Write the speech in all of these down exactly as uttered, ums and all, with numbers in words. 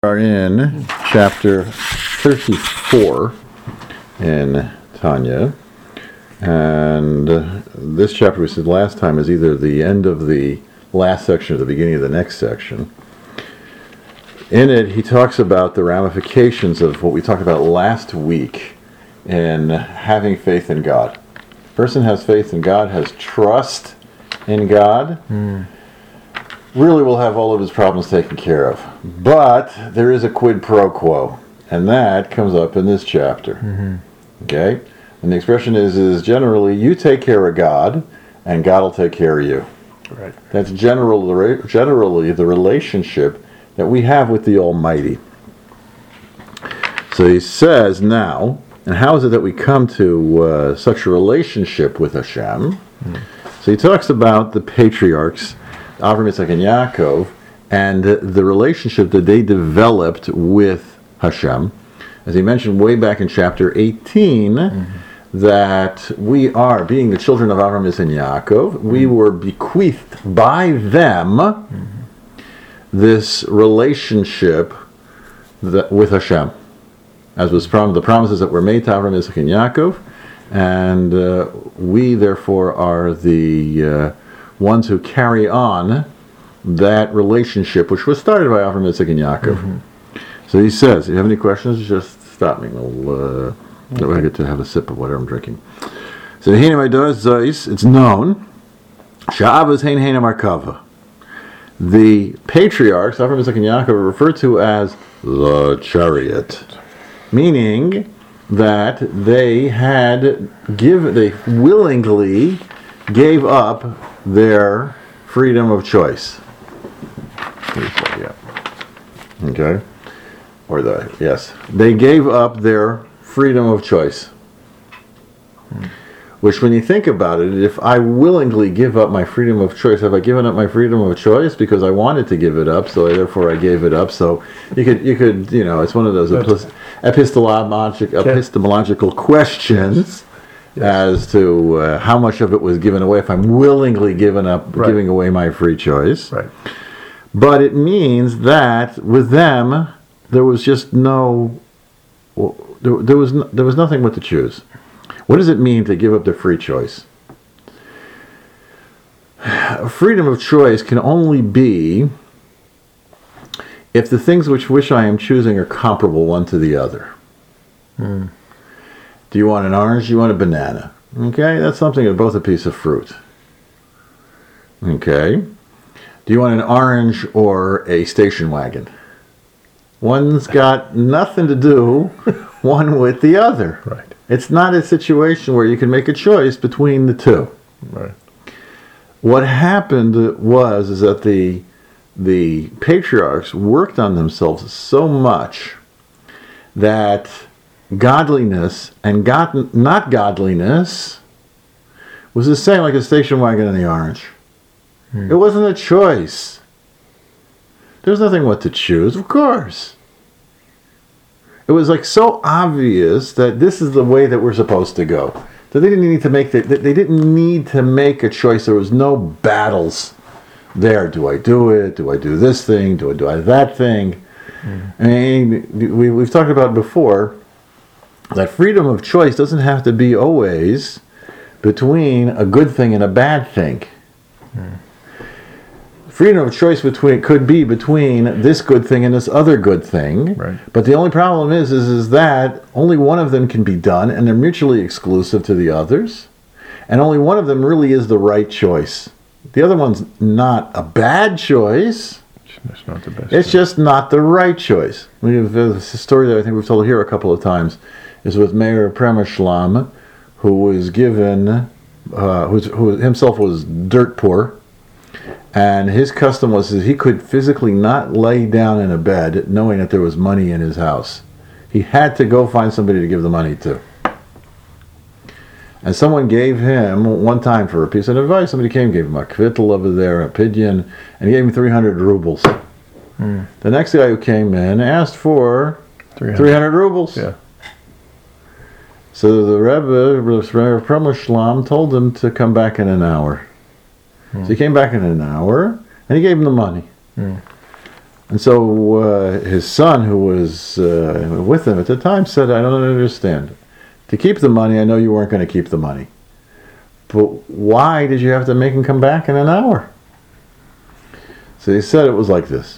Are in chapter thirty-four in Tanya, and uh, this chapter we said last time is either the end of the last section or the beginning of the next section. In it, he talks about the ramifications of what we talked about last week in having faith in God. A person has faith in God, has trust in God. Mm. Really will have all of his problems taken care of. But there is a quid pro quo, and that comes up in this chapter. Mm-hmm. Okay? And the expression is, is generally, you take care of God, and God will take care of you. Right. That's general, generally the relationship that we have with the Almighty. So he says now, and how is it that we come to uh, such a relationship with Hashem? Mm. So he talks about the patriarchs, Avram, Yitzchak, and Yaakov, and the relationship that they developed with Hashem. As he mentioned way back in chapter eighteen, mm-hmm. that we are, being the children of Avram, Yitzchak, and Yaakov, mm-hmm. we were bequeathed by them mm-hmm. this relationship that, with Hashem, as was prom- the promises that were made to Avram, Yitzchak, and Yaakov, and uh, we therefore are the uh, ones who carry on that relationship, which was started by Avram, Yitzchak, and Yaakov. Mm-hmm. So he says, if you have any questions, just stop me. We'll, uh, okay. I get to have a sip of whatever I'm drinking. So it's known, the patriarchs, Avram, Yitzchak, and Yaakov, are referred to as the chariot, meaning that they had give, they willingly gave up their freedom of choice. Yeah. Okay. Or the yes, they gave up their freedom of choice. Hmm. Which, when you think about it, if I willingly give up my freedom of choice, have I given up my freedom of choice because I wanted to give it up? So therefore, I gave it up. So you could, you could, you know, it's one of those epist- epistemologic, epistemological questions. Yes. As to uh, how much of it was given away if I'm willingly giving up, right. giving away my free choice. Right. But it means that with them, there was just no, there, there was no, there was nothing but to choose. What does it mean to give up the free choice? Freedom of choice can only be if the things which which I am choosing are comparable one to the other. Hmm. Do you want an orange? Do you want a banana? Okay, that's something of both a piece of fruit. Okay. Do you want an orange or a station wagon? One's got nothing to do one with the other. Right. It's not a situation where you can make a choice between the two. Right. What happened was is that the the patriarchs worked on themselves so much that godliness and God, not godliness was the same, like a station wagon and the orange. Hmm. It wasn't a choice. There was nothing what to choose, of course. It was like so obvious that this is the way that we're supposed to go. So they didn't need to make the, they didn't need to make a choice. There was no battles there. Do I do it? Do I do this thing? Do I do I that thing? Hmm. I mean, we, we've talked about it before. That freedom of choice doesn't have to be always between a good thing and a bad thing. Hmm. Freedom of choice between could be between this good thing and this other good thing. Right. But the only problem is, is, is that only one of them can be done, and they're mutually exclusive to the others. And only one of them really is the right choice. The other one's not a bad choice. It's not the best. It's choice. Just not the right choice. We have a story that I think we've told here a couple of times. Is with Meir Premershlam, who was given, uh, who, who himself was dirt poor, and his custom was that he could physically not lay down in a bed knowing that there was money in his house. He had to go find somebody to give the money to. And someone gave him, one time for a piece of advice, somebody came, gave him a kvittel over there, a pidyon, and he gave him three hundred rubles. Hmm. The next guy who came in asked for three hundred rubles. Yeah. So the Rebbe, Rebbe Premershlam, told him to come back in an hour. Hmm. So he came back in an hour, and he gave him the money. Hmm. And so uh, his son, who was uh, with him at the time, said, I don't understand. To keep the money, I know you weren't going to keep the money. But why did you have to make him come back in an hour? So he said it was like this.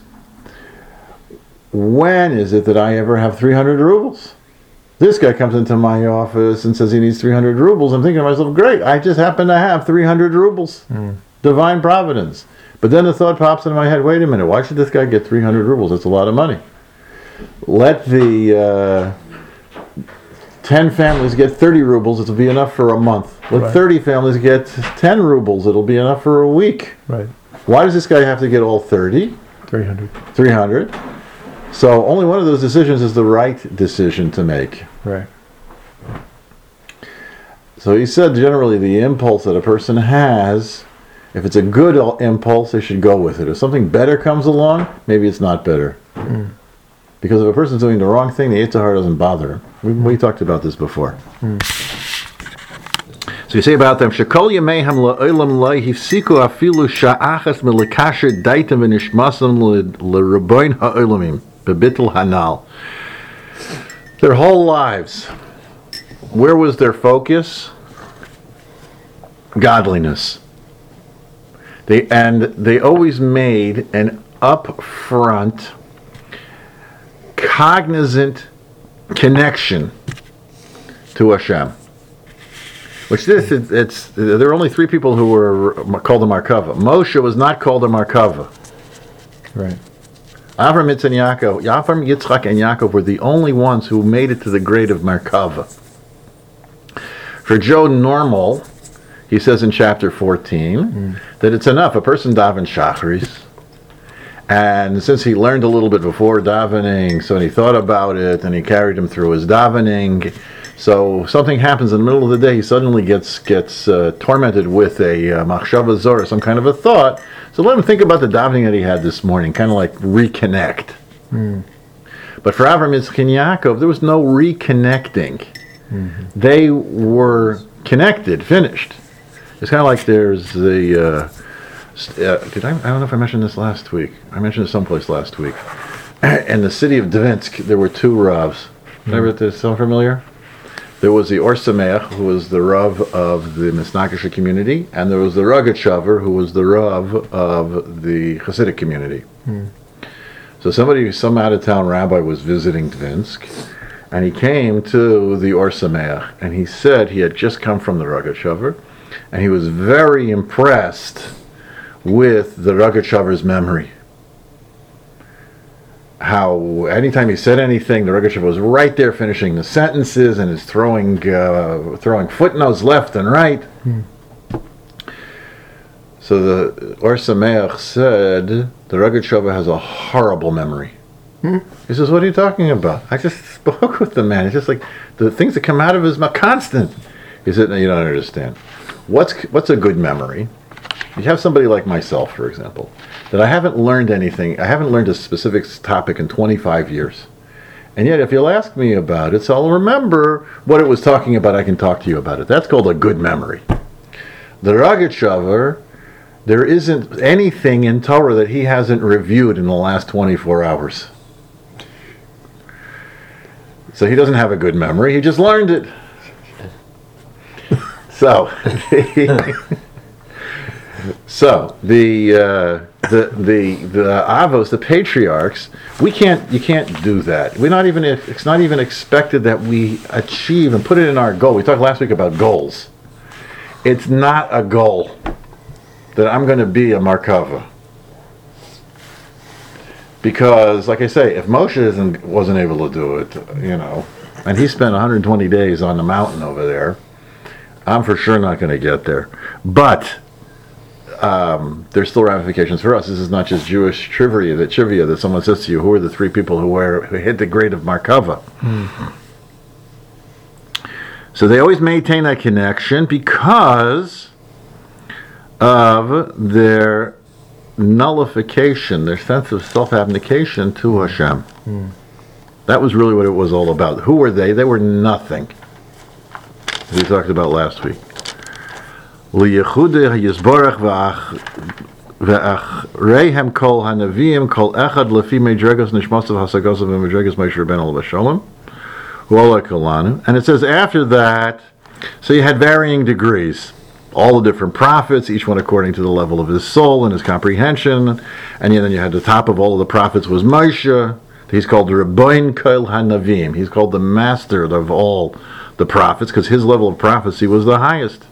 When is it that I ever have three hundred rubles? This guy comes into my office and says he needs three hundred rubles. I'm thinking to myself, great, I just happen to have three hundred rubles. Mm. Divine providence. But then the thought pops into my head, wait a minute, why should this guy get three hundred rubles? That's a lot of money. Let the uh, ten families get thirty rubles, it'll be enough for a month. Let right. thirty families get ten rubles, it'll be enough for a week. Right. Why does this guy have to get all thirty? three hundred. three hundred. So only one of those decisions is the right decision to make. Right. So he said generally the impulse that a person has, if it's a good impulse, they should go with it. If something better comes along, maybe it's not better. Mm. Because if a person's doing the wrong thing, the Yetzer Hara doesn't bother him. We, we talked about this before. Mm. So you say about them, Shekol Yemeihem la'olam lo hifsiku afilu sha'achas melekasher daitem v'nishmasam l'raboin ha'olamim bebitul hanal. Their whole lives, where was their focus? Godliness. They and they always made an upfront, cognizant connection to Hashem. Which this it's, it's there are only three people who were called a Markava. Moshe was not called a Markava. Right. Avram, Yitzchak, and Yaakov, Avram, Yitzchak, and Yaakov were the only ones who made it to the grade of Markava. For Joe Normal, he says in chapter fourteen mm. that it's enough. A person daven Shacharis, and since he learned a little bit before davening, so he thought about it, and he carried him through his davening. So something happens in the middle of the day, he suddenly gets gets uh, tormented with a uh, machshava zora, some kind of a thought. So let him think about the davening that he had this morning, kind of like reconnect. Mm. But for Avram, Yitzchak, and Yaakov, there was no reconnecting. Mm-hmm. They were connected, finished. It's kind of like there's the... Uh, uh, did I, I don't know if I mentioned this last week. I mentioned it someplace last week. In the city of Dvinsk, there were two Ravs. Mm. Ever this sound familiar? There was the Or Sameach, who was the Rav of the Misnakisha community, and there was the Rogachover, who was the Rav of the Hasidic community. Hmm. So somebody, some out-of-town rabbi was visiting Dvinsk, and he came to the Or Sameach, and he said he had just come from the Rogachover, and he was very impressed with the Rogachover's memory. How anytime he said anything, the Rogachover was right there finishing the sentences and is throwing uh, throwing footnotes left and right. Hmm. So the Or Sameach said the Rogachover has a horrible memory. Hmm. He says, "What are you talking about? I just spoke with the man. It's just like the things that come out of his mouth, constant." He said, "No, you don't understand. What's what's a good memory? You have somebody like myself, for example, that I haven't learned anything, I haven't learned a specific topic in twenty-five years. And yet, if you'll ask me about it, so I'll remember what it was talking about, I can talk to you about it. That's called a good memory. The Rogachover, there isn't anything in Torah that he hasn't reviewed in the last twenty-four hours. So he doesn't have a good memory, he just learned it. So... So the uh, the the the avos, the patriarchs, we can't you can't do that. We're not even it's not even expected that we achieve and put it in our goal. We talked last week about goals. It's not a goal that I'm going to be a Markava, because, like I say, if Moshe isn't wasn't able to do it, you know, and he spent one hundred twenty days on the mountain over there, I'm for sure not going to get there. But Um, there's still ramifications for us. This is not just Jewish trivia that trivia that someone says to you, who are the three people who were who hit the grade of Markava? Mm-hmm. So they always maintain that connection because of their nullification, their sense of self-abnegation to Hashem. Mm. That was really what it was all about. Who were they? They were nothing. As we talked about last week. Ve'achreihem kol hanavim kol echad lefi medregos nishmasav hasagosav v'medregos Moshe Rabbeinu l'Shalom hu'ola kolanu. And it says after that, so you had varying degrees. All the different prophets, each one according to the level of his soul and his comprehension. And then you had the top of all of the prophets was Moshe. He's called the Rabbein Kol Hanavim. He's called the master of all the prophets because his level of prophecy was the highest.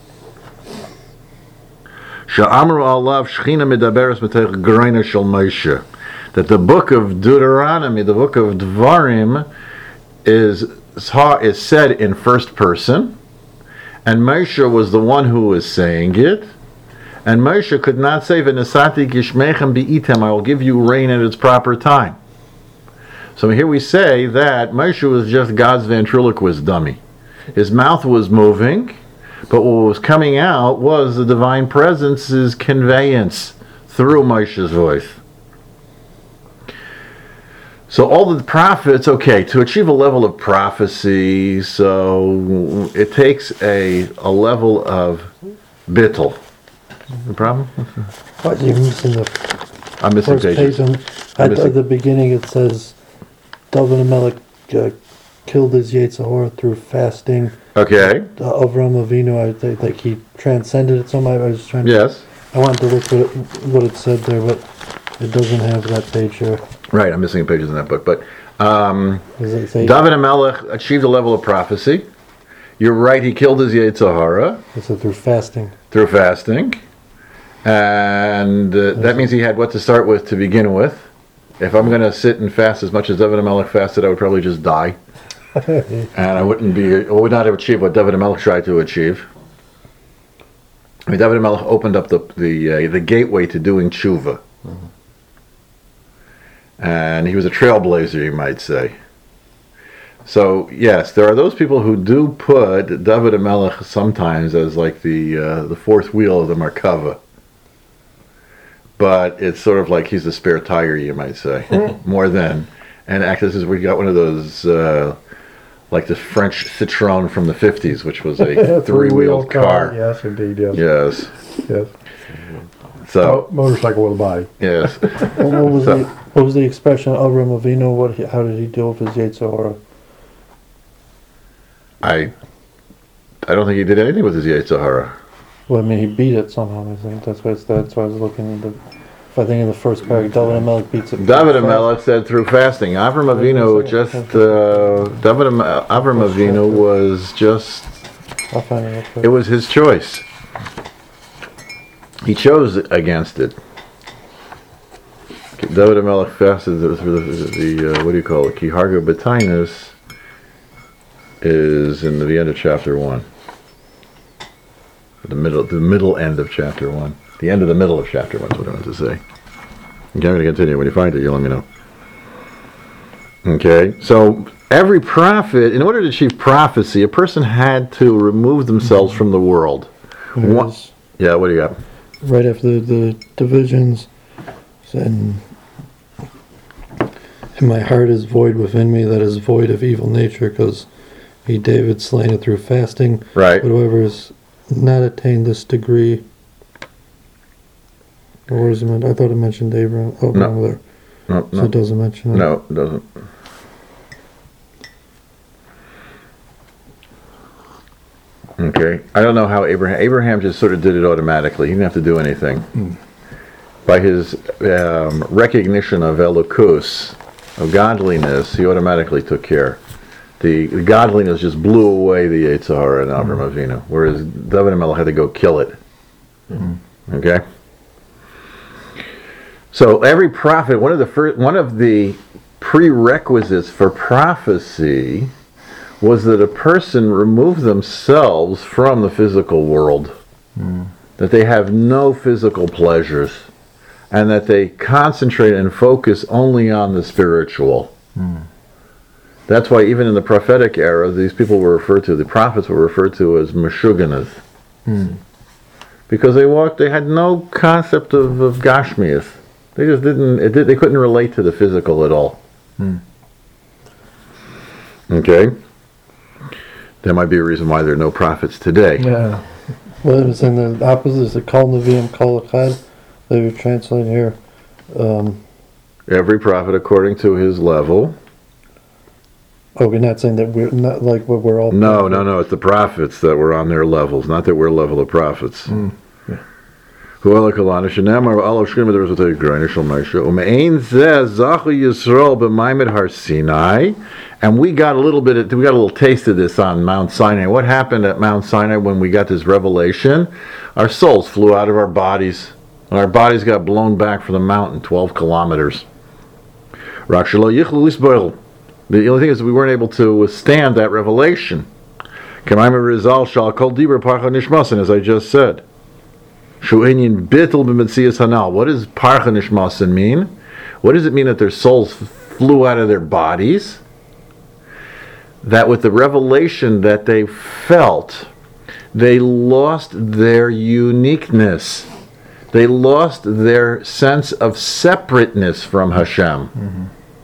Sha'amru alav shchina medaberes b'teich greina shel Moshe. That the book of Deuteronomy, the book of Dvarim, is, is said in first person. And Moshe was the one who was saying it. And Moshe could not say, V'nesati gishmechem bi'item, I will give you rain at its proper time. So here we say that Moshe was just God's ventriloquist dummy. His mouth was moving, but what was coming out was the divine presence's conveyance through Moshe's voice. So all the prophets, okay, to achieve a level of prophecy, so it takes a a level of bittul. The problem? What, you're missing the I'm missing first pages. page. On, at missing- the beginning it says, David Melech uh, killed his Yetzer Hara through fasting. Okay, Uh, Avram Avinu, I think like he transcended it somehow. I was trying to, yes. I wanted to look what it, what it said there, but it doesn't have that page here. Right, I'm missing pages in that book. But um, Does it say? David HaMelech achieved a level of prophecy. You're right, he killed his Yetzer Hara It said through fasting. through fasting. And uh, that means he had what to start with to begin with. If I'm going to sit and fast as much as David HaMelech fasted, I would probably just die. And I wouldn't be, I would not have achieved what David HaMelech tried to achieve. I mean, David HaMelech opened up the the, uh, the gateway to doing tshuva. Mm-hmm. And he was a trailblazer, you might say. So, yes, there are those people who do put David HaMelech sometimes as like the uh, the fourth wheel of the Merkava. But it's sort of like he's the spare tire, you might say, more than. And actually, this is we got one of those, uh, like the French Citroën from the fifties, which was a three-wheeled car. Yes, indeed, yes. Yes. Yes. So, Mo- motorcycle with a body. yes. Well, what was So- the what was the expression Avram Avinu? What he, how did he deal with his Yetzer Hara? I I don't think he did anything with his Yetzer Hara. Well, I mean, he beat it somehow. I think that's why it's, that's why I was looking at the. If I think in the first paragraph, David HaMelech beats it. David HaMelech said through fasting. Avram Avinu just uh, David Ham- Avram Avinu was just I'll find it. real quick. it was his choice. He chose against it. David HaMelech fasted through the, the, the uh, what do you call it? Kiharga B'tainus is in the end of chapter one. The middle, the middle end of chapter one. The end of the middle of chapter one is what I meant to say. Okay, I'm going to continue. When you find it, you let me know. Okay, so every prophet, in order to achieve prophecy, a person had to remove themselves from the world. There it What- is. Yeah, what do you got? Right after the, the divisions, and and my heart is void within me, that is void of evil nature, because he David slain it through fasting. Right. But whoever has not attained this degree, or where is it meant? I thought it mentioned Abraham. Oh, No. no, there. No, So no, it doesn't mention it. no, it doesn't. Okay, I don't know how Abraham. Abraham just sort of did it automatically. He didn't have to do anything. Mm. By his um, recognition of Elokus, of godliness, he automatically took care. The, the godliness just blew away the Yetzer Hara and Avram Avinu, whereas David HaMelech had to go kill it. Mm. Okay. So every prophet, one of the first, one of the prerequisites for prophecy was that a person remove themselves from the physical world, Mm. that they have no physical pleasures, and that they concentrate and focus only on the spiritual. Mm. That's why even in the prophetic era, these people were referred to, the prophets were referred to as Meshuggahs, Mm. because they walked, they had no concept of, of Gashmias. They just didn't, it did, they couldn't relate to the physical at all. Mm. Okay? That might be a reason why there are no prophets today. Yeah. Well, it's in the opposite. It's a Kol Nevi'im Kol Echad, They were translating here. Um, Every prophet according to his level. oh, we're not saying that we're not like we're, we're all. No, no, no. It's the prophets that were on their levels, not that we're level of prophets. Mm, yeah. Whoever Kalanish and Namar Allah Shkrim there was a Granish Maisha. Umain says Zachu Yisrael b'Maimed Har Sinai. And we got a little bit of, we got a little taste of this on Mount Sinai. What happened at Mount Sinai when we got this revelation? Our souls flew out of our bodies. And our bodies got blown back from the mountain twelve kilometers. The only thing is we weren't able to withstand that revelation. As I just said. What does Parcha Nishmasin mean? What does it mean that their souls flew out of their bodies? That with the revelation that they felt, they lost their uniqueness. They lost their sense of separateness from Hashem. Mm-hmm.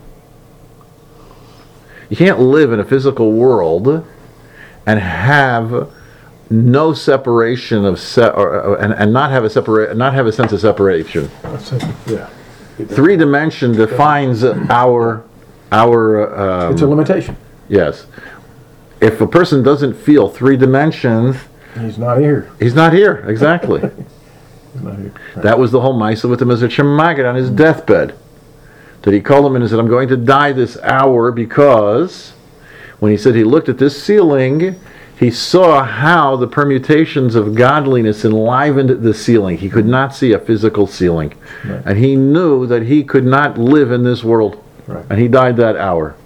You can't live in a physical world and have no separation of se- or, and, and not have a separate not have a sense of separation. That's it. Yeah. Three dimension defines our our. Um, It's a limitation. yes. If a person doesn't feel three dimensions, He's not here. he's not here. Exactly. He's not here. Right. That was the whole Maisa with the Mizrach Maggid on his deathbed. That he called him in and said, I'm going to die this hour because when he said he looked at this ceiling, he saw how the permutations of godliness enlivened the ceiling. He could not see a physical ceiling. Right. And he knew that he could not live in this world. Right. And he died that hour.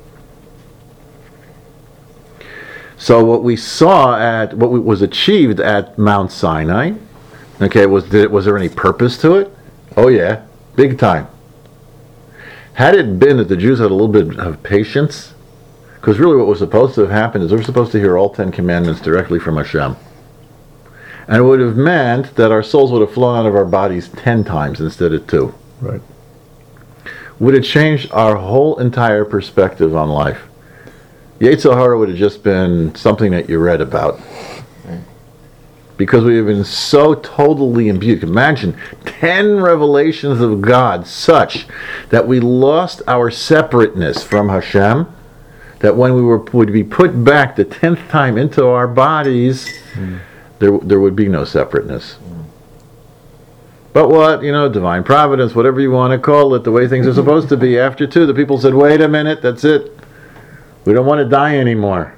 So what we saw at, what was achieved at Mount Sinai, okay, was, did, was there any purpose to it? Oh yeah, big time. Had it been that the Jews had a little bit of patience, because really what was supposed to have happened is they were supposed to hear all Ten Commandments directly from Hashem. And it would have meant that our souls would have flown out of our bodies ten times instead of two. Right. Would have changed our whole entire perspective on life. Yetzer Hara would have just been something that you read about. Because we have been so totally imbued. Imagine ten revelations of God such that we lost our separateness from Hashem, that when we were would be put back the tenth time into our bodies, mm. there there would be no separateness. Mm. But what, you know, divine providence, whatever you want to call it, the way things are supposed to be, after two, the people said, wait a minute, that's it. We don't want to die anymore.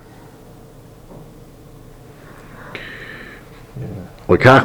That's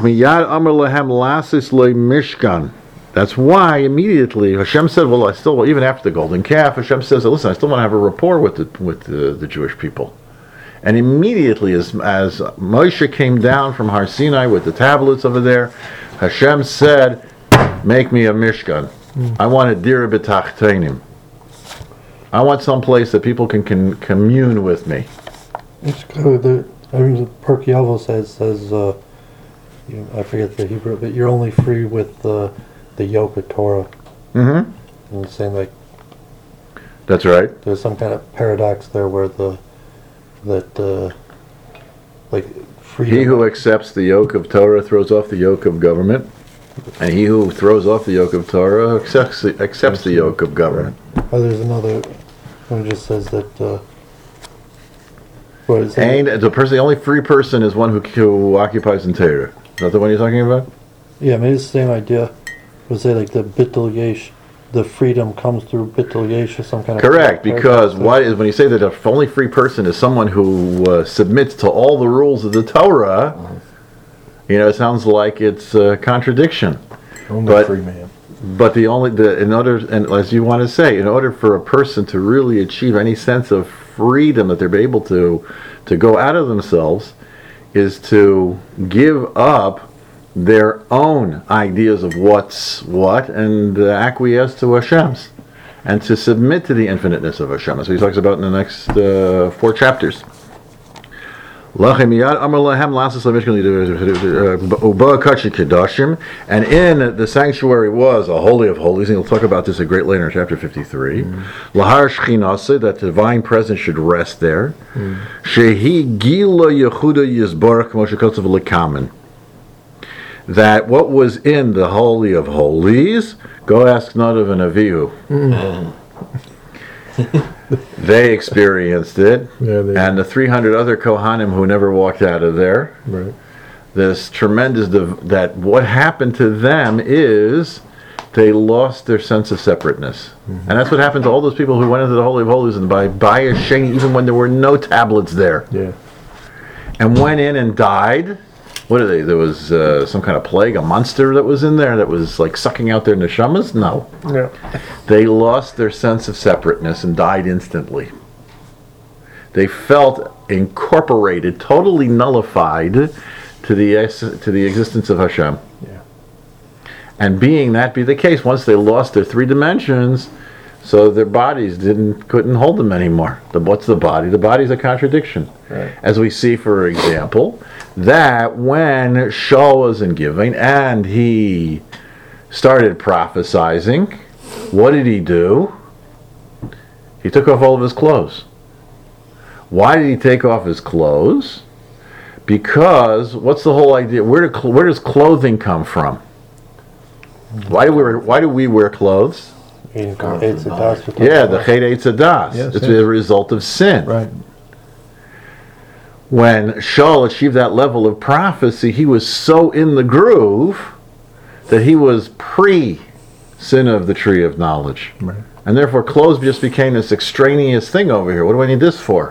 why immediately Hashem said, well, I still, even after the golden calf, Hashem says, listen, I still want to have a rapport with the, with the, the Jewish people. And immediately as, as Moshe came down from Har Sinai with the tablets over there, Hashem said, make me a Mishkan. Mm. I want a Dira B'Tachtenim. I want some place that people can, can commune with me. It's good. The, I mean, the Pirkei Avos says, says uh, you, I forget the Hebrew, but you're only free with the the yoke of Torah. Mm-hmm. And it's saying like that's right. There's some kind of paradox there where the that uh, like freedom. He who accepts the yoke of Torah throws off the yoke of government, and he who throws off the yoke of Torah accepts the, accepts the yoke of government. Oh, there's another one that just says that. Uh, what is and the person, the only free person is one who, who occupies in Torah. Is that the one you're talking about? Yeah, maybe it's the same idea. Would say like the bittul yesh, the freedom comes through bittul yesh or some kind of. Correct, because what is when you say that the only free person is someone who uh, submits to all the rules of the Torah, mm-hmm. you know, it sounds like it's a contradiction. Only but, free man. But the only the in order and as you want to say, in order for a person to really achieve any sense of freedom that they're able to to go out of themselves, is to give up their own ideas of what's what and uh, acquiesce to Hashem's, and to submit to the infiniteness of Hashem. That's what he talks about in the next uh, four chapters. And in the sanctuary was a holy of holies, and he'll talk about this a great later in chapter fifty-three. Lahar Shechinase, that the divine presence should rest there. Shehi Gila Yehuda Yizbarach Moshe Kotzav Lekamen. that what was in the Holy of Holies, go ask Nadav and Avihu. They experienced it, Yeah, they- and the three hundred other Kohanim who never walked out of there. Right. This tremendous, div- that what happened to them is they lost their sense of separateness. Mm-hmm. And that's what happened to all those people who went into the Holy of Holies and by, by a shame, even when there were no tablets there, Yeah. and went in and died. What are they? There was uh, some kind of plague, a monster that was in there that was like sucking out their neshamas? No. Yeah. They lost their sense of separateness and died instantly. They felt incorporated, totally nullified to the ex- to the existence of Hashem. Yeah. And being that be the case, once they lost their three dimensions, so their bodies didn't couldn't hold them anymore. The, what's the body? The body's a contradiction. Right. As we see, for example, that when Shaul was in giving and he started prophesizing, what did he do? He took off all of his clothes. Why did he take off his clothes? Because what's the whole idea? Where do, where does clothing come from? Why do we wear, why do we wear clothes? Eating Come eight from sedas with Yeah, the Chet Eitz Adas. Yes, It's yes. a result of sin. Right. When Shaul achieved that level of prophecy, he was so in the groove that he was pre-sin of the tree of knowledge. Right. And therefore clothes just became this extraneous thing over here. What do I need this for?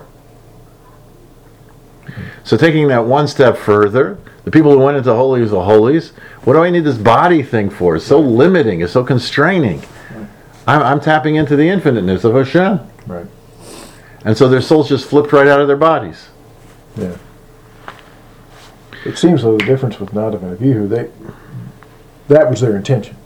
So taking that one step further, the people who went into Holies of Holies, what do I need this body thing for? It's so limiting, it's so constraining. I'm, I'm tapping into the infiniteness of Hashem. Right. And so their souls just flipped right out of their bodies. Yeah. It seems though the difference with Nadav and Avihu, they that was their intention.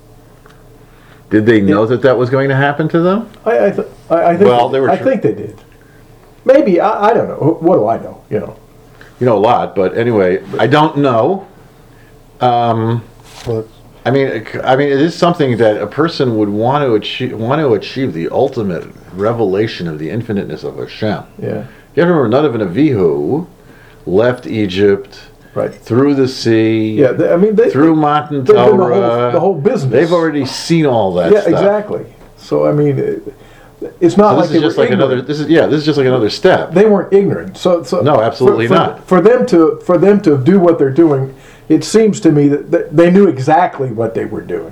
Did they know that that was going to happen to them? I I, th- I, I think Well, they were I tr- think they did. Maybe I, I don't know. What do I know? You know. You know a lot, but anyway, I don't know. Um, Well, I mean, it- I mean, it is something that a person would want to achieve. Want to achieve the ultimate revelation of the infiniteness of Hashem. Yeah. You have to remember, Nadav and Avihu left Egypt, Right. through the sea, Yeah. They, I mean, they through Matan they've been the whole, Torah. the whole business. They've already seen all that Yeah. stuff. Exactly. So I mean, it, it's not So like this they is just were like ignorant. another. This is yeah. This is just like another step. They weren't ignorant. So, so No, absolutely for, for- not. For them to for them to do what they're doing, it seems to me that, that they knew exactly what they were doing.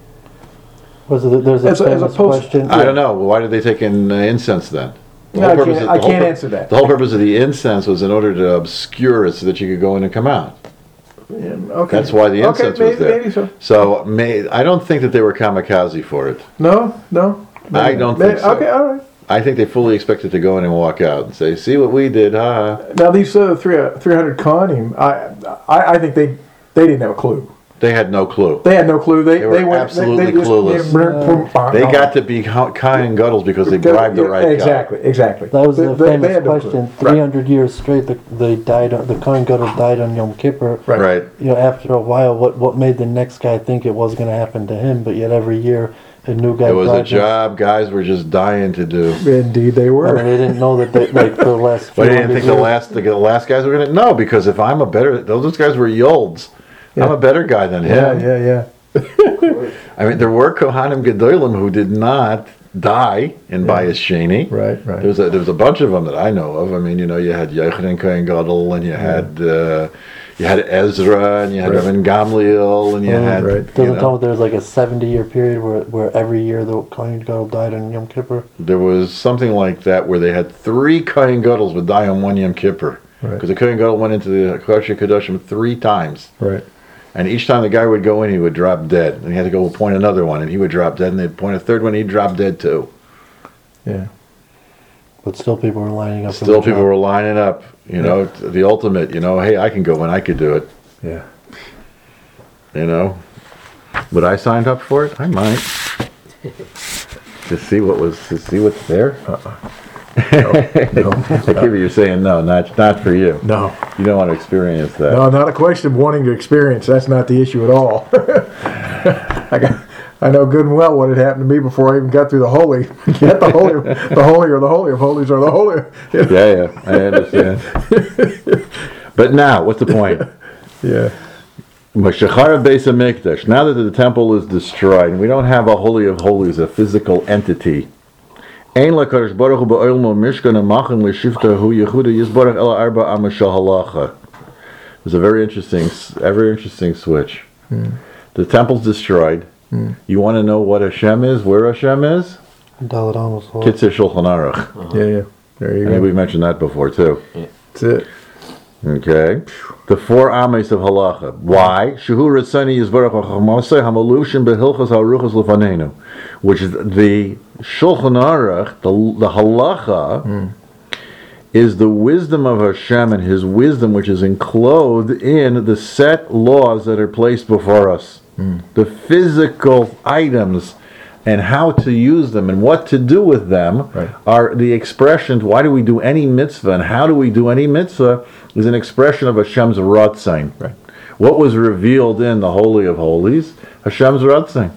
was it, there's a As a- as famous opposed- question. I don't know. Why did they take in uh, incense then? The No, whole I purpose can't- of- I the whole can't pur- answer that. The whole purpose of the incense was in order to obscure it so that you could go in and come out. Yeah, okay. That's why the okay, incense maybe, was there. Maybe so. So may, I don't think that they were kamikaze for it. No, no. I maybe don't not. think so. Okay, all right. I think they fully expected to go in and walk out and say, "See what we did, ha!" Now these uh, three uh, three hundred Kohanim, I, I I think they they didn't have a clue. They had no clue. They had no clue. They They were went, absolutely they, they just, clueless. They got to be Kain Guddles because they bribed the right exactly, Exactly, That was They- the they- they famous had no clue. question. Right. Three hundred years straight, the, they died. On, the Kohen Gadol died on Yom Kippur. guy. Right. Right. You know, after a while, what what made the next guy think it was going to happen to him? But yet every year, a new guy. It was a bribed him. job guys were just dying to do. Indeed, they I mean, were. they didn't know that they like for the last. But I few didn't hundred think the years- last the, the last guys were gonna no because if I'm a better those guys were Yolds. I'm Yeah. a better guy than Yeah, him. yeah, yeah. I mean, there were Kohanim Gedolim who did not die in Bayis Sheni. Right, right. There was a, there was a bunch of them that I know of. I mean, you know, you had Yochanan Kohen Gadol, and you had uh, you had Ezra, and you had Right. Rabban Gamliel, and you Oh, had right. you Doesn't know, tell me there's like a seventy-year period where where every year the Kohen Gadol died on Yom Kippur. there was something like that where they had three Kohen Gadol's would die on one Yom Kippur Right. because the Kohen Gadol went into the Kodesh Kodashim three times. Right. And each time the guy would go in, he would drop dead. And he had to go appoint another one, and he would drop dead. And they'd appoint a third one, he'd drop dead too. Yeah. But still, people were lining up. for Still, the people job. were lining up. You know, t- the ultimate. You know, hey, I can go in, I could do it. Yeah. You know, would I signed up for it? I might. To see what was to see what's there. No. I give you, you're saying no, not not for you. No. You don't want to experience that. No, not a question of wanting to experience. That's not the issue at all. I got, I know good and well what had happened to me before I even got through the holy. Get the holy, the holy or the holy of holies or the holy. Yeah, yeah, I understand. But now, what's the point? Yeah. Mashachara Beis HaMikdash. Now that the temple is destroyed, and we don't have a holy of holies, a physical entity. Ein lakadosh baruch hu ba'olmo mishkan amachin l'shiftahu yehuda yisbarach ela arba amashal halacha. It's a very interesting, a very interesting switch. Hmm. The temple's destroyed. Hmm. You want to know what Hashem is? Where Hashem is? Dalet Amos. Kitzur Shulchan Aruch. Yeah, yeah. There you I think go. we mentioned that before too. That's it. Okay, the four ames of halacha. Why? Shehu Ritzani Yisbarach HaChamasei Hamalushin Behilchos HaRuchos Lefanenu, which is the Shulchan Aruch, the the halacha, Mm. is the wisdom of Hashem and His wisdom, which is enclosed in the set laws that are placed before us, Mm. the physical items. And how to use them and what to do with them Right. are the expressions. Why do we do any mitzvah and how do we do any mitzvah is an expression of Hashem's Ratzain. Right. What was revealed in the Holy of Holies? Hashem's Ratzain.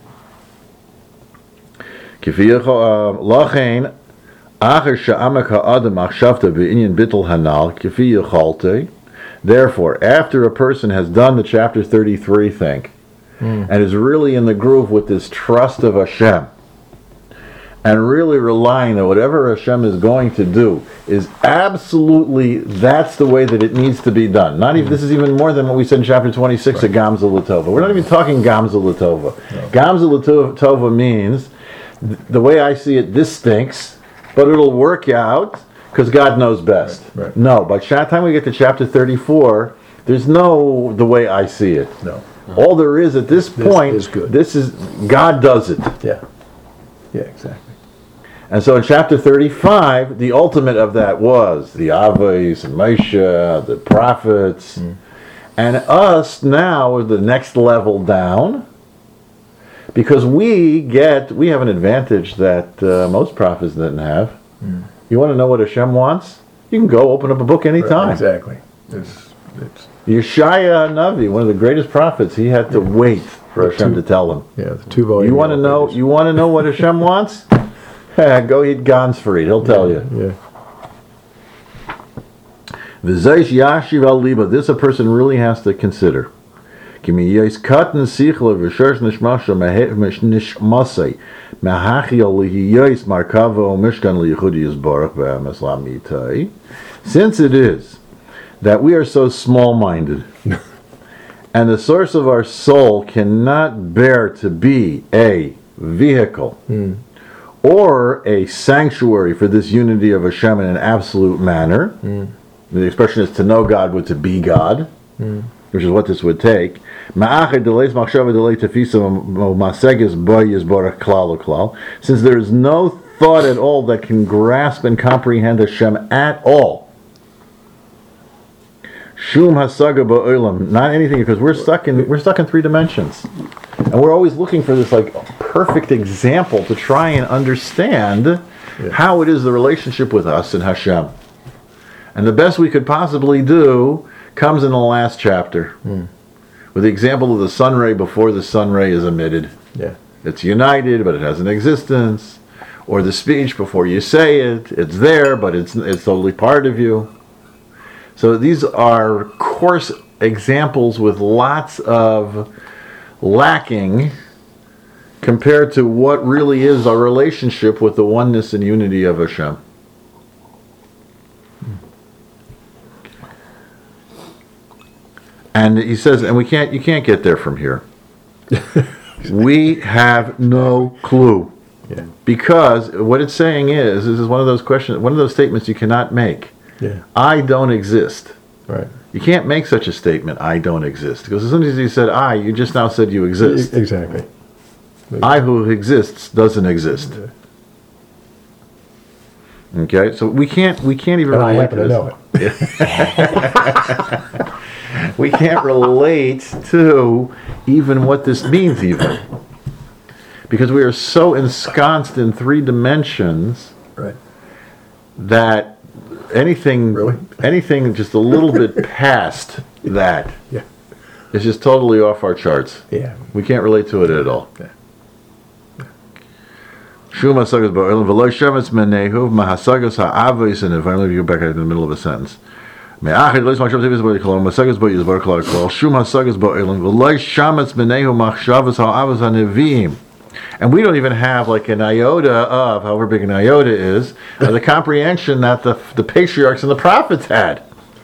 Lachein acher she'amak ha'adam achshavta be'inyan bittul hanal kifi yechalte. Therefore, after a person has done the chapter thirty-three thing, Mm. and is really in the groove with this trust of Hashem, and really relying that whatever Hashem is going to do is absolutely, that's the way that it needs to be done. Not even, this is even more than what we said in chapter twenty-six right. of Gamza Latova. We're not even talking Gamza Latova. No. Gamza Latova means, th- the way I see it, this stinks, but it'll work out because God knows best. Right. Right. No, by the time we get to chapter thirty-four, there's no the way I see it. No. All there is at this point, this is, good. this is God does it. Yeah. Yeah, exactly. And so in chapter thirty-five, the ultimate of that was the Avos and Moshe, the prophets, mm. and us now is the next level down, because we get, we have an advantage that uh, most prophets didn't have. Mm. You want to know what Hashem wants? You can go open up a book anytime. Right, exactly. It's, it's Yeshaya Navi, one of the greatest prophets, he had to yeah. wait for Hashem two, to tell him. Yeah, the two volume. You want to know? You want to know what Hashem wants? Go eat Gans for it. He'll tell yeah, you. V'zeish yashiv al liba. This a person really has to consider. Kimi yis katan sichla v'shersh nishmasha nishmasei mehachi al lihiyis markava o mishkan liychudi yisbarach v'amas lamitai. Since it is that we are so small-minded, and the source of our soul cannot bear to be a vehicle mm. or a sanctuary for this unity of Hashem in an absolute manner. Mm. The expression is to know God would to be God, mm. which is what this would take. Since there is no thought at all that can grasp and comprehend Hashem at all. Shum hasaga ba'olam, not anything, because we're stuck in we're stuck in three dimensions, and we're always looking for this like perfect example to try and understand yeah. how it is the relationship with us and Hashem. And the best we could possibly do comes in the last chapter, mm. with the example of the sun ray before the sun ray is emitted. Yeah, it's united, but it has an existence. Or the speech before you say it, it's there, but it's it's totally part of you. So these are coarse examples with lots of lacking compared to what really is our relationship with the oneness and unity of Hashem. And he says, and we can't, you can't get there from here. We have no clue. Yeah. Because what it's saying is, this is one of those questions, one of those statements you cannot make. Yeah. I don't exist. Right. You can't make such a statement, I don't exist. Because as soon as you said I, you just now said you exist. Exactly. I who exists doesn't exist. Yeah. Okay, so we can't we can't even and relate I happen to, to know it. We can't relate to even what this means even. Because we are so ensconced in three dimensions right. that anything really? anything just a little bit past that yeah. is just totally off our charts. Yeah. We can't relate to it at all. Yeah. Shuma sagas ba'olam v'lo shemetz menehu mahasagas ha'avos, and if I'm going to go back in the middle of a sentence, מאחד לא ישמע שום טבעס בו יכלול, מסגס בו יזבר כלל הכלל, שום הסגס בו אילון, ולא שמץ בניהו מחשבס האבס הנביאים. And we don't even have like an iota of, however big an iota is, of the comprehension that the, the patriarchs and the prophets had.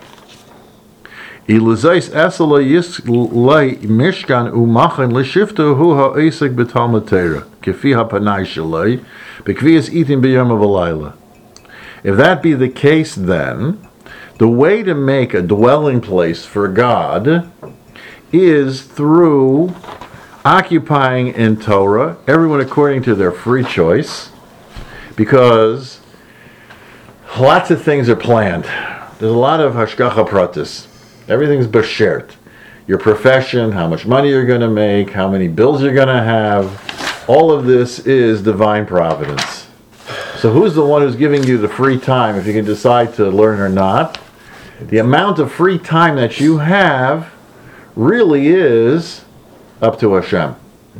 Iluzais esala yislai mishkan umachan lishifta hu ha'esek b'talmud Torah, kefi ha'panai shalai, b'kvias itim b'yom v'layla. If that be the case, then the way to make a dwelling place for God is through occupying in Torah, everyone according to their free choice, because lots of things are planned. There's a lot of hashgacha pratis. Everything's beshert. Your profession, how much money you're going to make, how many bills you're going to have, all of this is divine providence. So who's the one who's giving you the free time if you can decide to learn or not? The amount of free time that you have really is up to Hashem.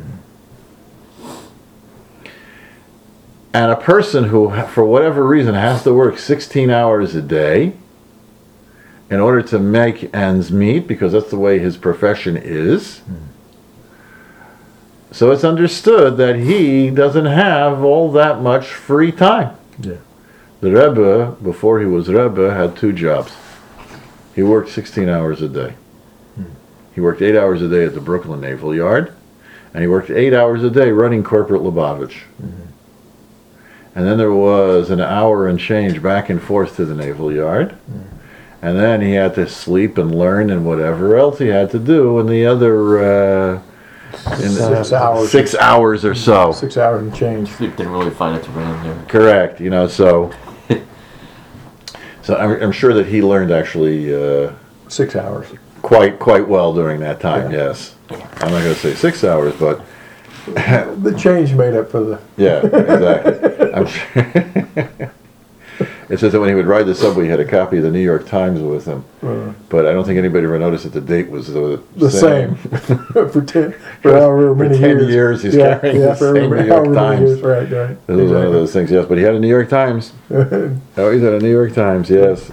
And a person who, for whatever reason, has to work sixteen hours a day in order to make ends meet, because that's the way his profession is, so it's understood that he doesn't have all that much free time. Yeah. The Rebbe, before he was Rebbe, had two jobs. He worked sixteen hours a day. He worked eight hours a day at the Brooklyn Naval Yard, and he worked eight hours a day running corporate Lubavitch. Mm-hmm. And then there was an hour and change back and forth to the Naval Yard, mm-hmm. and then he had to sleep and learn and whatever else he had to do in the other uh, in Six the, hours. six hours or so. Six hours and change. Sleep didn't really find it to run in there. Correct. You know, so so I'm, I'm sure that he learned actually uh, Six hours. quite quite well during that time. Yeah. Yes, I'm not going to say six hours, but The change made up for the. yeah, exactly. I'm sure. It says that when he would ride the subway, he had a copy of the New York Times with him. Uh, But I don't think anybody ever noticed that the date was the, the same, for ten, for however For many ten years. years he's yeah, carrying yeah, the for same however New York many Times. years, right, right. This was one of those things, yes. But he had a New York Times. Oh, he's had a New York Times, yes.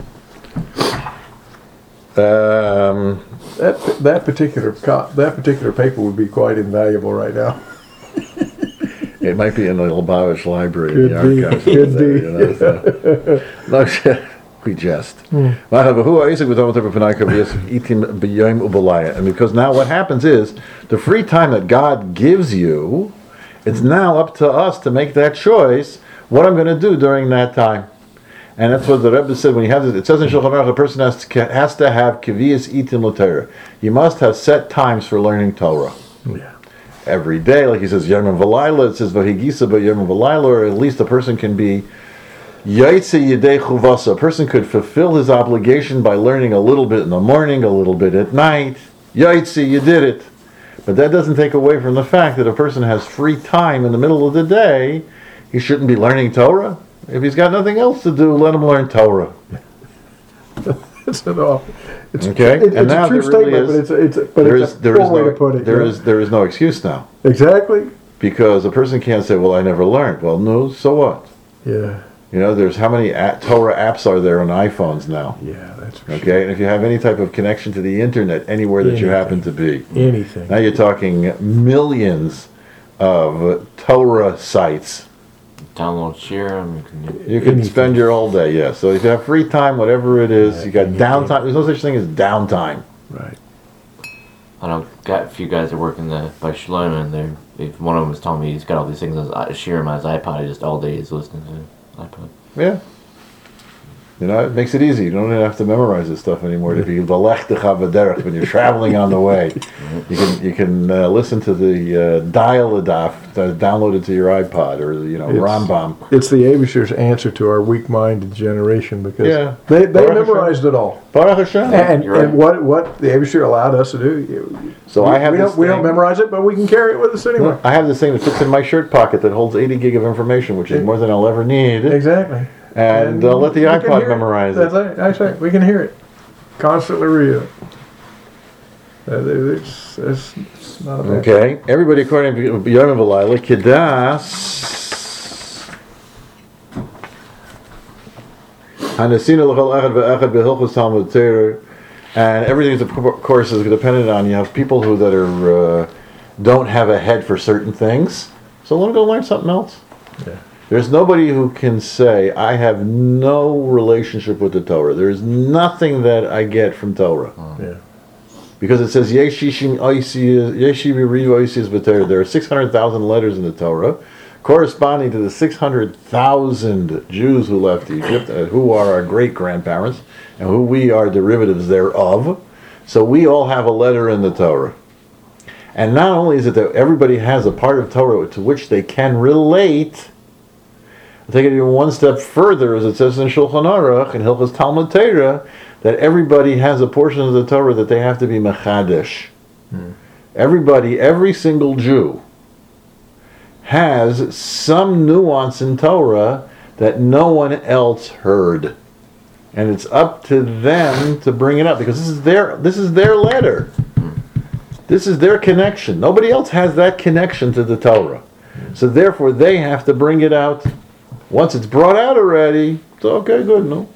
Um, That that particular co- that particular paper would be quite invaluable right now. it might be in the Lubavitch Library in Could the be, archives. could over there, be. you know, so. No, shit. We jest. And because now what happens is, the free time that God gives you, it's now up to us to make that choice, what I'm going to do during that time. And that's what the Rebbe said when you have this. It says in Shulchan Aruch, a person has to, has to have kiviyas itim l'Torah. You must have set times for learning Torah. Yeah. Every day, like he says, Yom V'Layla, it says V'higisa B'Yom V'Layla, or at least a person can be Yaitse Yedei Chuvasa. A person could fulfill his obligation by learning a little bit in the morning, a little bit at night. Yaitse, you did it. But that doesn't take away from the fact that a person has free time in the middle of the day. He shouldn't be learning Torah. If he's got nothing else to do, let him learn Torah. It's an aw- it's, Okay, it- it's and now a true there really statement, is- but it's a, it's a, but There it's is a there is poor way no to put it. there yeah. is there is no excuse now, Exactly. because a person can't say, "Well, I never learned." Well, no, so what? Yeah. You know, there's how many a- Torah apps are there on iPhones now? Yeah, that's for Okay, and if you have any type of connection to the internet anywhere that you happen to be, sure. Anything. now you're talking millions of Torah sites. Download, share them. You can, You can Anything. spend your whole day, yeah. So if you have free time, whatever it is, you got anything. downtime. There's no such thing as downtime. Right. I know got a few guys that work in the by Shlomo, and they're if one of them was telling me he's got all these things on his, share him on his iPod. He just all day he's listening to iPod. Yeah. You know, it makes it easy. You don't even have to memorize this stuff anymore. To be Valech Decha V'derech, when you're traveling on the way, you can you can uh, listen to the uh, dial-a-daf that's downloaded to your iPod, or you know It's- Rambam. It's the Abishur's answer to our weak-minded generation, because Yeah. they, they Baruch Hashem. memorized it all. Baruch Hashem. And, You're right. and what what the Abishur allowed us to do. you- So we, I have we this don't we don't thing- memorize it, but we can carry it with us anyway. I have this thing that fits in my shirt pocket that holds eighty gig of information, which is more than I'll ever need. Exactly. And uh, let the we can iPod hear memorize That's it. right. That's right. We can hear it. Constantly read it. Uh, It's, it's, it's not a bad Okay, everybody according to Yom V'Layla, Kedas Hanasina l'chol echad ve'echad b'hilchos Talmud Torah, and everything, of course, is dependent on, you have people who that are uh, don't have a head for certain things, so let them go learn something else. Yeah. There's nobody who can say, I have no relationship with the Torah. There's nothing that I get from Torah. Yeah. Because it says, Yeshishim Yeshivi Riv Oisias B'Torah. There are six hundred thousand letters in the Torah, corresponding to the six hundred thousand Jews who left Egypt, uh, who are our great-grandparents, and who we are derivatives thereof. So we all have a letter in the Torah. And not only is it that everybody has a part of Torah to which they can relate, I'll take it even one step further, as it says in Shulchan Aruch, in Hilchos Talmud Torah, that everybody has a portion of the Torah that they have to be mechadesh. Hmm. Everybody, every single Jew, has some nuance in Torah that no one else heard. And it's up to them to bring it up, because this is their this is their letter. This is their connection. Nobody else has that connection to the Torah. So therefore they have to bring it out. Once it's brought out already, it's okay, good, no?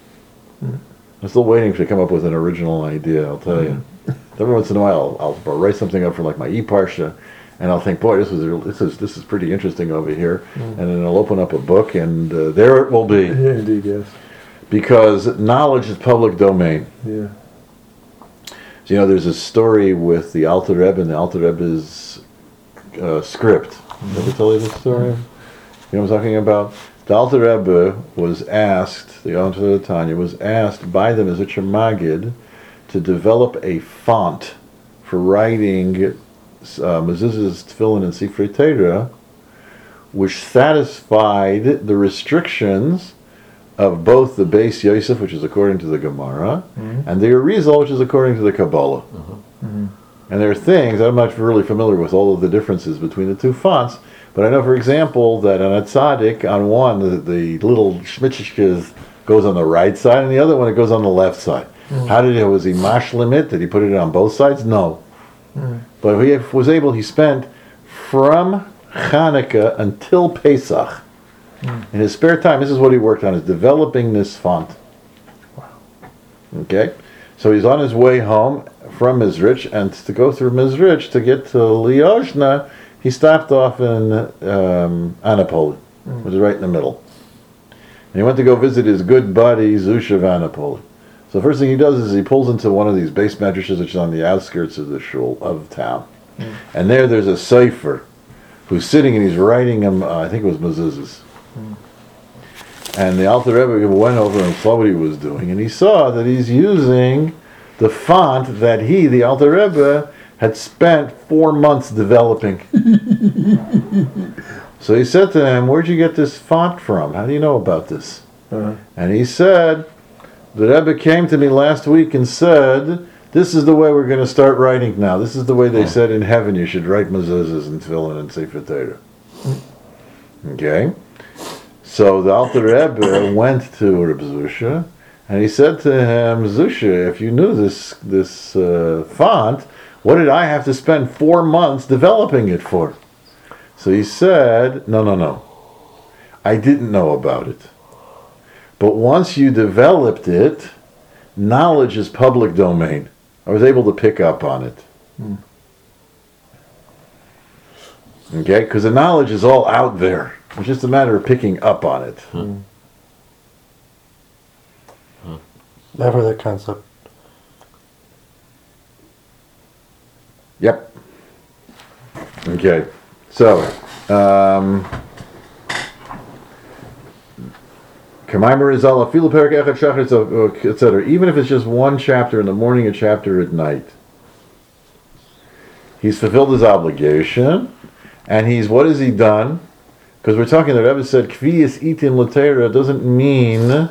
I'm still waiting to come up with an original idea, I'll tell you. Every once in a while I'll, I'll write something up for like my e-parsha, and I'll think, boy, this is this is this is pretty interesting over here. And then I'll open up a book, and uh, there it will be. Yeah, indeed, yes. Because knowledge is public domain. Yeah. So, you know, there's a story with the Alter Rebbe and the Alter Rebbe's uh, script. Did I ever tell you this story? You know what I'm talking about? The Alter Rebbe was asked, the Alter Rebbe Tanya was asked by the Mezritcher Magid to develop a font for writing uh, Mezuzah's Tefillin and Sifrei Torah, which satisfied the restrictions of both the Beis Yosef, which is according to the Gemara, mm-hmm. and the Arizal, which is according to the Kabbalah. Uh-huh. Mm-hmm. And there are things, I'm not really familiar with all of the differences between the two fonts, but I know, for example, that on a tzaddik, on one, the, the little shmitchishkas goes on the right side, and the other one, it goes on the left side. Mm-hmm. How did he, was he mashlim it? Did he put it on both sides? No. Mm-hmm. But he was able, he spent from Hanukkah until Pesach, mm. in his spare time, this is what he worked on, is developing this font. Wow. Okay? So he's on his way home from Mizrich, and to go through Mizrich to get to Liozna, he stopped off in um, Annapolis, mm. which is right in the middle. And he went to go visit his good buddy, Zusha of Annapolis. So the first thing he does is he pulls into one of these base madrasas, which is on the outskirts of the shul, of town. Mm. And there there's a sefer who's sitting and he's writing him, uh, I think it was mezuzahs. Mm. And the Alter Rebbe went over and saw what he was doing, and he saw that he's using the font that he, the Alter Rebbe, had spent four months developing. So he said to him, "Where'd you get this font from? How do you know about this?" Uh-huh. And he said, "The Rebbe came to me last week and said, this is the way we're going to start writing now. This is the way they said in heaven you should write mezuzahs and tefillin and sefer Torah." Okay? So the Alter Rebbe went to Reb Zusha, and he said to him, "Zusha, if you knew this this uh, font, what did I have to spend four months developing it for?" So he said, "No, no, no. I didn't know about it. But once you developed it, knowledge is public domain. I was able to pick up on it." Hmm. Okay? Because the knowledge is all out there. It's just a matter of picking up on it. Hmm. Hmm. Never that concept. Yep. Okay. So, um, et cetera. Even if it's just one chapter in the morning, a chapter at night, he's fulfilled his obligation, and he's, what has he done? Because we're talking, the Rebbe said, Kviyas itim l'Torah doesn't mean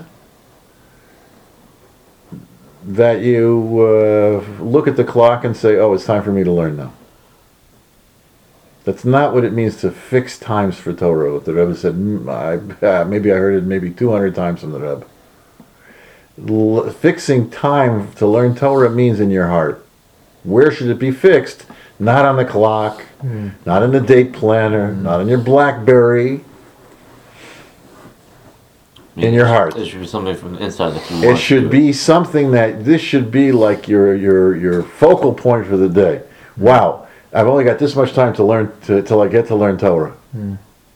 that you uh, look at the clock and say, oh, it's time for me to learn now. That's not what it means to fix times for Torah. What the Rebbe said, I, uh, maybe I heard it maybe two hundred times from the Rebbe. L- fixing time to learn Torah means in your heart. Where should it be fixed? Not on the clock, mm. not in the date planner, mm. not on your BlackBerry. In your heart. It should be something from inside that you It want should to. be something that this should be like your your your focal point for the day. Wow, I've only got this much time to learn to, till I get to learn Torah. Mm.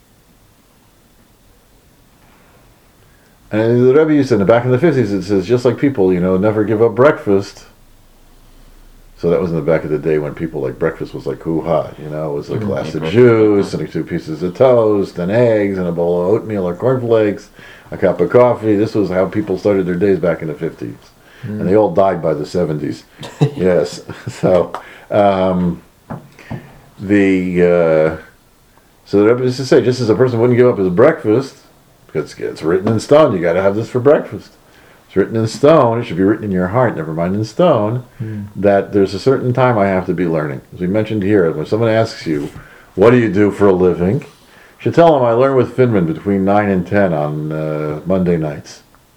And the Rebbe used to, in the back in the fifties, it says just like people, you know, never give up breakfast. So that was in the back of the day when people like breakfast was like hoo-ha, you know, it was a glass Yeah, of breakfast. juice and two pieces of toast and eggs and a bowl of oatmeal or cornflakes, a cup of coffee. This was how people started their days back in the fifties. Mm. And they all died by the seventies. Yes. So, um, the, uh, so the Rebbe used to say, just as a person wouldn't give up his breakfast, because it's written in stone, you got to have this for breakfast. It's written in stone, it should be written in your heart, never mind in stone, Mm. that there's a certain time I have to be learning. As we mentioned here, when someone asks you, what do you do for a living? You should tell them I learn with Finman between nine and ten on uh, Monday nights.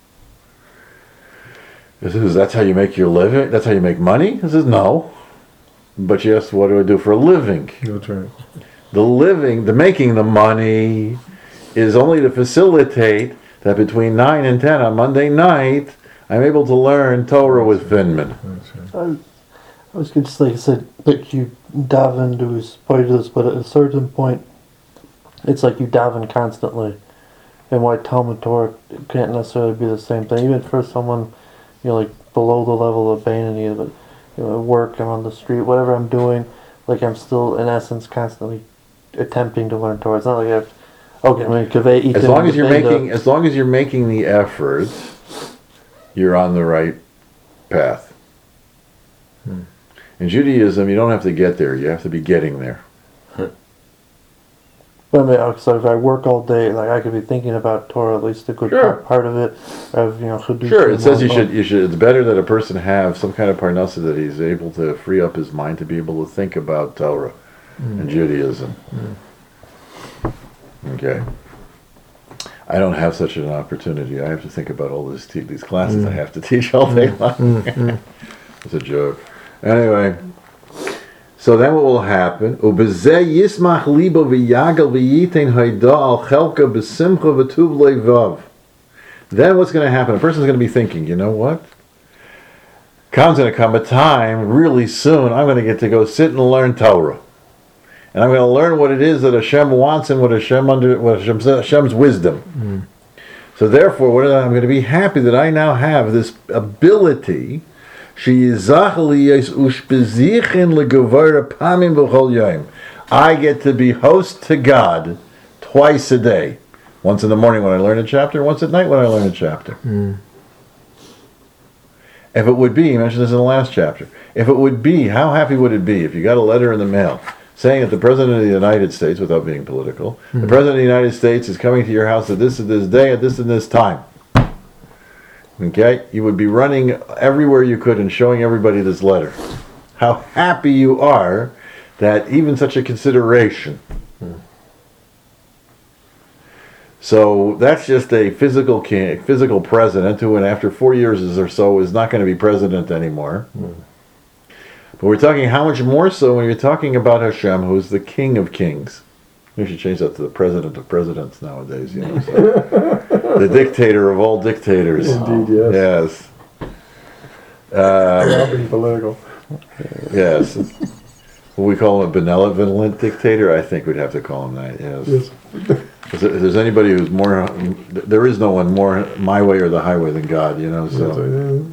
This is, that's how you make your living? That's how you make money? This is no. But yes, what do I do for a living? That's right. The living, the making the money is only to facilitate that between nine and ten on Monday night, I'm able to learn Torah with Finman. That's right. I, I was just like I said, like you daven to his part of this, but at a certain point, it's like you daven constantly. And why Talmud Torah can't necessarily be the same thing, even for someone, you know, like below the level of Bainani, but you know, at work, I'm on the street, whatever I'm doing, like I'm still in essence constantly attempting to learn Torah. It's not like I have. Okay, I mean, kaveh eating. As long as you're making, as long as you're making the effort, you're on the right path. Hmm. In Judaism, you don't have to get there; you have to be getting there. But I mean, okay, so if I work all day, like I could be thinking about Torah, at least a good Sure. part, part of it. I have, you know, Chiddushim Sure, it says you on- should. You should. It's better that a person have some kind of parnasa that he's able to free up his mind to be able to think about Torah and Judaism. Okay. I don't have such an opportunity. I have to think about all this te- these classes I have to teach all day long. It's a joke. Anyway, so then what will happen? "Ubezeh yismach libo v'yagal v'yitein hayda al chelka b'simcha v'tuv levav." Then what's going to happen? A person's going to be thinking, you know what? Comes going to come a time really soon. I'm going to get to go sit and learn Torah. And I'm going to learn what it is that Hashem wants and what Hashem under what Hashem's, Hashem's wisdom. So therefore, what I'm going to be happy that I now have this ability. I get to be host to God twice a day. Once in the morning when I learn a chapter, once at night when I learn a chapter. If it would be, you mentioned this in the last chapter, if it would be, how happy would it be if you got a letter in the mail saying that the President of the United States, without being political, the President of the United States is coming to your house at this and this day, at this and this time. Okay? You would be running everywhere you could and showing everybody this letter. How happy you are that even such a consideration. So that's just a physical king, physical president who, and after four years or so, is not going to be president anymore. But we're talking how much more so when you're talking about Hashem, who's the King of Kings. We should change that to the President of Presidents nowadays. You know, so the dictator of all dictators. Indeed, yes. Yes. Uh, Not being political. yes. Will we call him a benevolent dictator? I think we'd have to call him that. Yes. Yes. If there's anybody who's more, there is no one more my way or the highway than God, you know. So.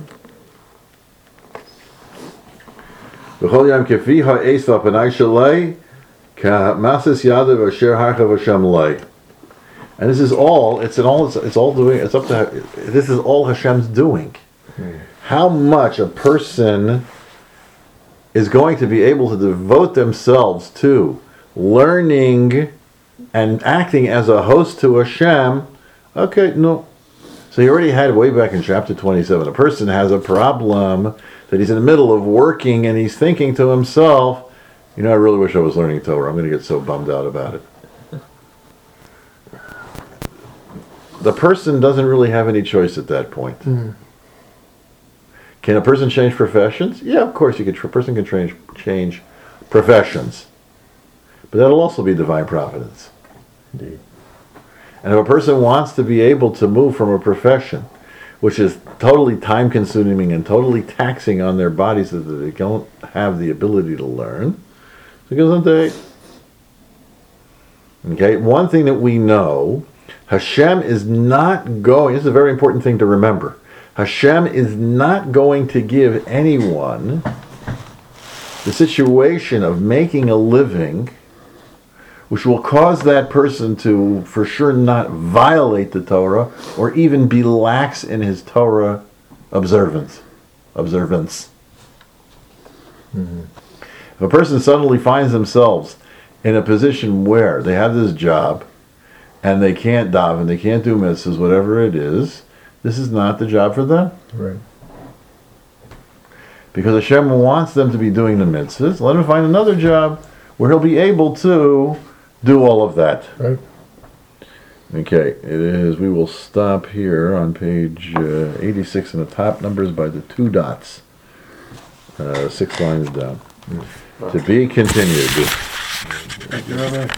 V'chol yom kefi ha'es v'apanai shalei ka'masas yadav asher harchav Hashem lei. And this is all. It's an all. It's, it's all doing. It's up to. This is all Hashem's doing. Hmm. How much a person is going to be able to devote themselves to learning and acting as a host to Hashem. Okay, no. So you already had way back in chapter twenty-seven. A person has a problem that he's in the middle of working and he's thinking to himself, you know, I really wish I was learning Torah. I'm going to get so bummed out about it. The person doesn't really have any choice at that point. Mm. Can a person change professions? Yeah, of course, you could. A person can change change professions, but that'll also be divine providence. Indeed. And if a person wants to be able to move from a profession which is totally time consuming and totally taxing on their bodies that they don't have the ability to learn, so it goes on to eight. Okay, one thing that we know, Hashem is not going, this is a very important thing to remember, Hashem is not going to give anyone the situation of making a living which will cause that person to for sure not violate the Torah or even be lax in his Torah observance. Observance. Mm-hmm. If a person suddenly finds themselves in a position where they have this job and they can't daven, they can't do mitzvahs, whatever it is, this is not the job for them. Right. Because Hashem wants them to be doing the mitzvahs. Let him find another job where he'll be able to do all of that. Right. Okay, it is, we will stop here on page uh, eighty-six in the top numbers by the two dots. Uh, six lines down. To be continued. Thank you, Rabbi.